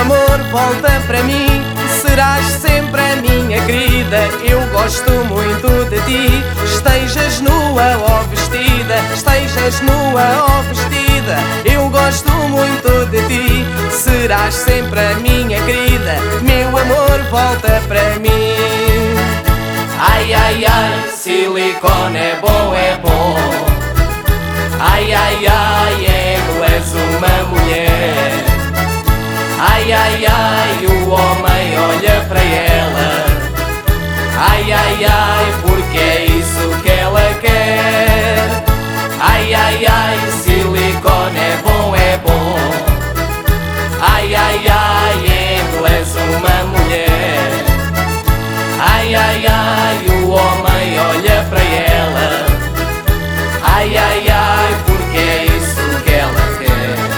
amor, volta para mim, serás sempre a minha querida. Eu gosto muito de ti, estejas nua ou vestida, estejas nua ou vestida. Eu gosto muito de ti, serás sempre a minha querida. Meu amor, volta para mim. Ai, ai, ai, silicone é bom, é bom. Ai, ai, ai, és uma mulher. Ai, ai, ai, o homem olha para ela. Ai, ai, ai, porque é isso que ela quer. Ai, ai, ai, silicone é bom, é bom. Ai, ai, ai, tu és uma mulher. Ai, ai, ai, o homem olha para ela. Ai, ai, ai, porque é isso que ela quer.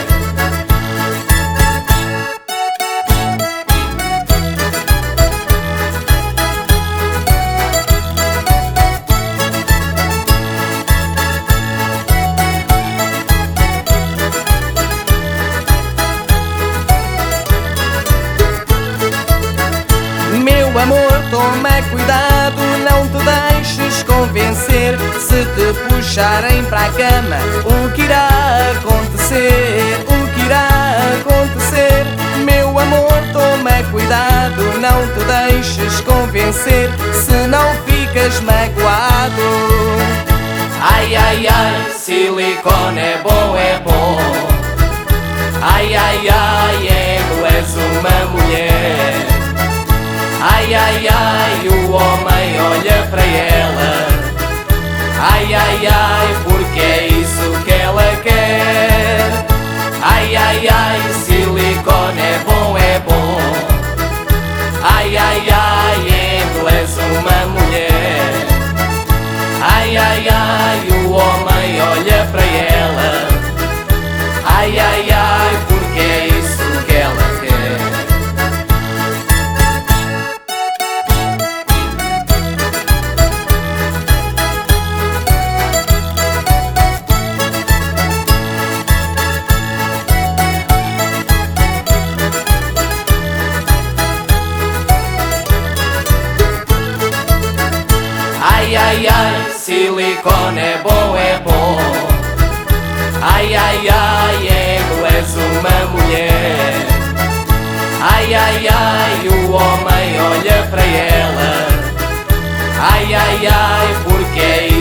Meu amor, toma cuidado, não te deixes convencer. Se te puxarem para a cama, o que irá acontecer? O que irá acontecer? Meu amor, toma cuidado, não te deixes convencer, senão ficas magoado. Ai, ai, ai, silicone é bom, é bom. Ai, ai, ai, tu és uma mulher. Ai, ai, ai, o homem olha para ela. Ai, ai, ai, porque é isso que ela quer. Ai, ai, ai, silicone é bom, é bom. Ai, ai, ai, tu és uma mulher. Ai, ai, ai, o homem olha para ela. Ai, ai, ai, porque é isso que ela quer. Ai, ai, ai, silicone é bom, é bom. Ai, ai, ai, tu és uma mulher. Ai, ai, ai, o homem olha para ela. Ai, ai, ai, porque é